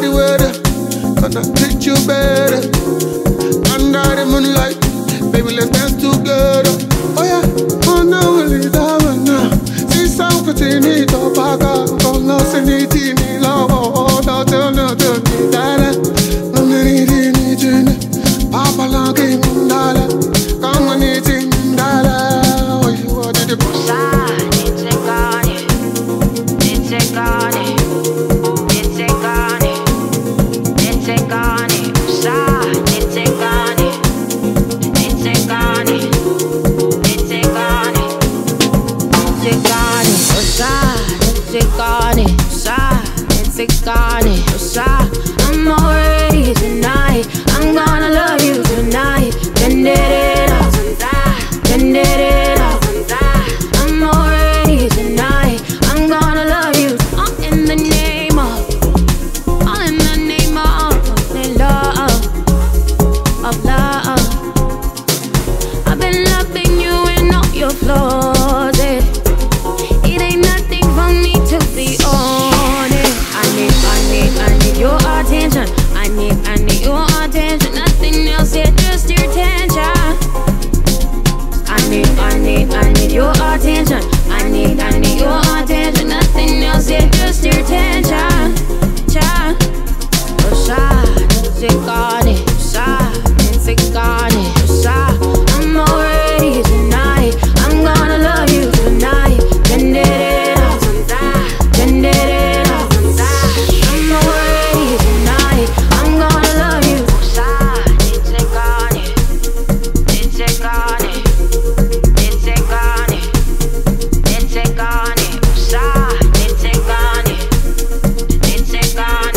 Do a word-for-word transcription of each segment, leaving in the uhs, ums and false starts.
weather, gonna treat you better. Under the moonlight, baby, let's dance together. Oh yeah, oh no, we'll leave that one now. See some continue to back up, come no, see me, me, love, oh, no, no, no, no, no, no, no, Papa long game dollar, come on eating dollar. Oh, you want the push? It's a gun, it's a gun, it's a gun, it's a gun, it's a gun, it's a gun, it's a gun, it's a gun, it's a gun, it's a gun, I'm already tonight. I'm gonna love you tonight. Bend it up, bend it up. I'm already tonight. I'm gonna love you. All in the name of, all in the name of, of love, of love. I've been loving you and all your flaws. Eh? It ain't nothing for me to be on it. I need, I need, I need your attention. I need, I need your attention. Nothing else, yeah, just your attention. I need, I need, I need your attention. I need, I need your attention. Nothing else, yeah, just your attention. Cha, oh sha, it's a gone, sha, it's a gone, sha. I'm already tonight. I'm gonna love you tonight. Bend it up, bend it up. I'm already tonight. I'm gonna love you. It's a gun, it's a gun, it's a gun, it's a gun, it's a gun, it's a gun, it's a gun,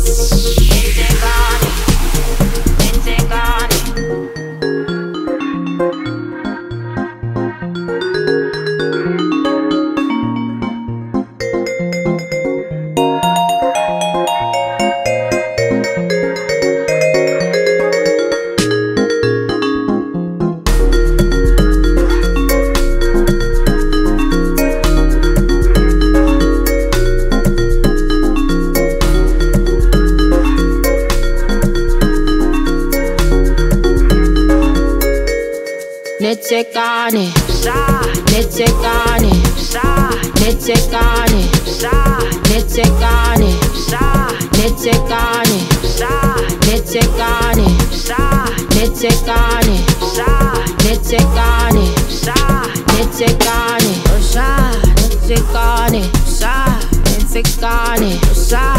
it's a gun. Netekane, netekane, netekane, netekane, netekane, netekane, netekane, netekane, netekane, osha, netekane, osha, netekane, osha.